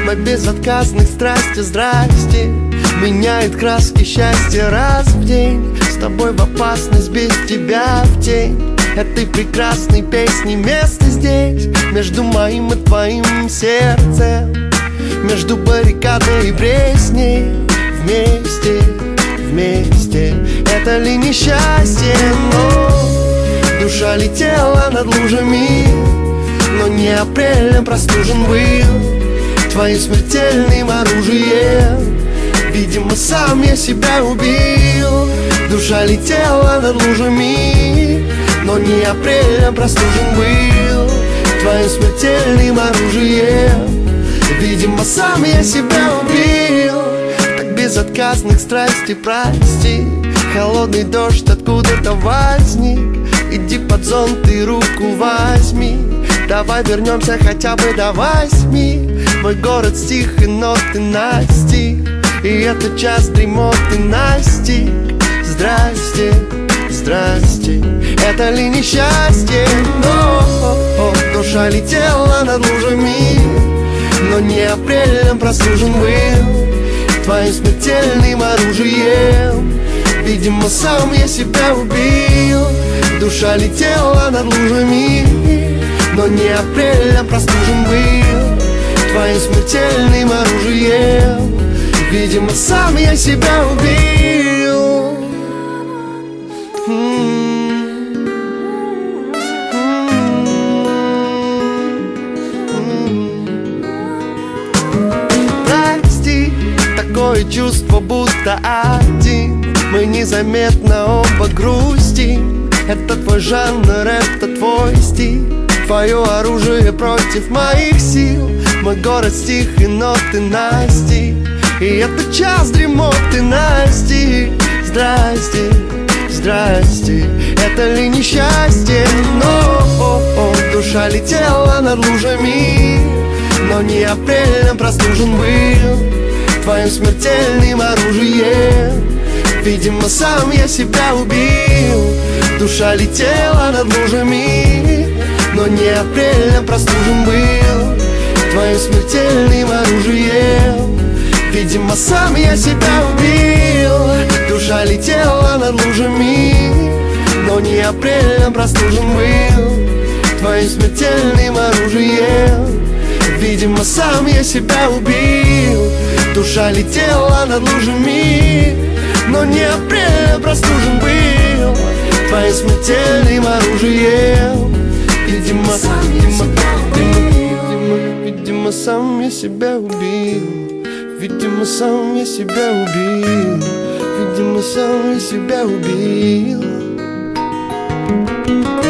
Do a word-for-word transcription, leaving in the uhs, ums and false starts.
Мой безотказных страсти, здрасте, меняет краски счастья раз в день. С тобой в опасность, без тебя в тень этой прекрасной песни место здесь, между моим и твоим сердцем, между баррикадой и пресней. Вместе, вместе, это ли несчастье? Но душа летела над лужами, но не апрелем простужен был твоим смертельным оружием. Видимо, сам я себя убил. Душа летела над лужами, но не апрелем простужен был твоим смертельным оружием. Видимо, сам я себя убил. Так безотказных страсти прости. Холодный дождь откуда-то возник. Иди под зонт и руку возьми. Давай вернемся хотя бы до восьми. Мой город стих и ноты настиг, и этот час дремоты настиг. Здрасте, здрасте, это ли несчастье? Но душа летела над лужами, но не апрелем простужен был твоим смертельным оружием. Видимо, сам я себя убил. Душа летела над лужами, но не апрелем простужен был твоим смертельным оружием. Видимо, сам я себя убил. Прости, такое чувство, будто один мы незаметно оба грустим. Это твой жанр, это твой стиль, твое оружие против моих сил. Мой город стих и ноты настиг, и этот час дремоты настиг. Здрасте, здрасте, это ли несчастье? Но душа летела над лужами, но не апрелем простужен был твоим смертельным оружием. Видимо, сам я себя убил. Душа летела над лужами, но не апрелем простужен был твоим смертельным оружием. Видимо, сам я себя убил. Душа летела над лужами, но не апрелем простужен был твоим смертельным оружием. Видимо, сам я себя убил. Душа летела над лужами, но не апрелем простужен был твоим смертельным оружием. Видимо, видимо, видимо, видимо, сам я себя убил. Видимо, сам я себя убил. Видимо, сам я себя убил.